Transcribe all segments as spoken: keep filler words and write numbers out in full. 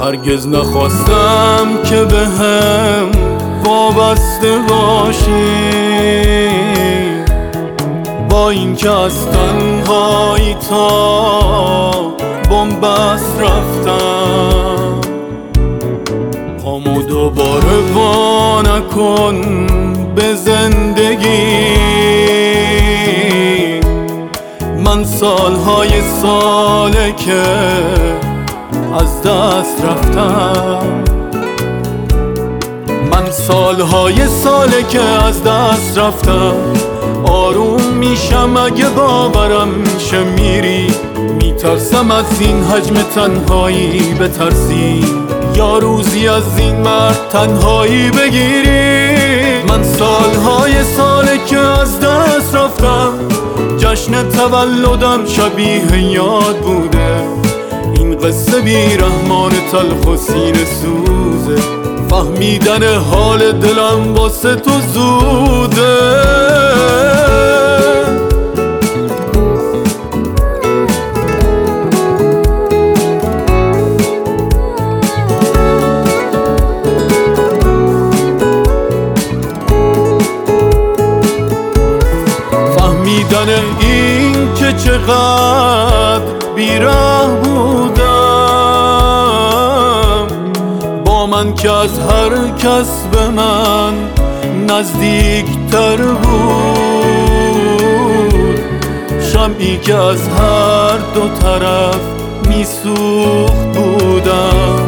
هرگز نخواستم که به هم وابسته باشی، با این که از تنهایی تا بنبست رفتم. پامو دوباره وا نکن به زندگی، من سالهای ساله که از دست رفتم. من سالهای ساله که از دست رفتم. آروم میشم اگه باورم میشه میری، میترسم از این حجم تنهایی بترسی، یا روزی از این مرد تنهایی بگیری. من سالهای ساله که از دست رفتم، جشن تولدم شبیه یاد بوده. این قصه بی رحمان تلخ و سینه سوزه، فهمیدن حال دلم واسه تو زوده. فهمیدن این که چقدر بیراه بودم، با من که از هر کس به من نزدیک تر بود، شمعی که از هر دو طرف میسوخت بودم.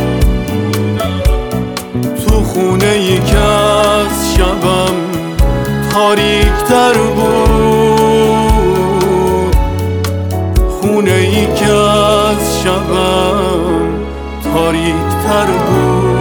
تو خونه ای که از شبم تاریک تر بود، خونه ای که از شبم تاریک تر بود.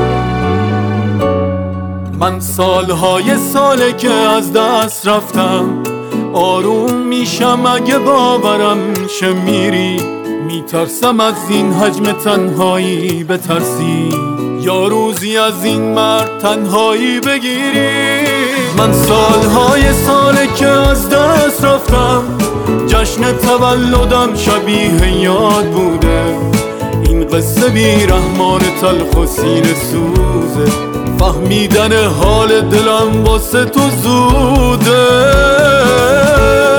من سالهای ساله که از دست رفتم. آروم میشم اگه باورم میشه میری، میترسم از این حجم تنهایی بترسی، یا روزی از این مرد تنهایی بگیری. من سالهای ساله که از دست رفتم، جشن تولدم شبیه یاد بوده. این قصه بی رحمان تلخ و سینه سوزه، فهمیدن حال دلم واسه تو زوده.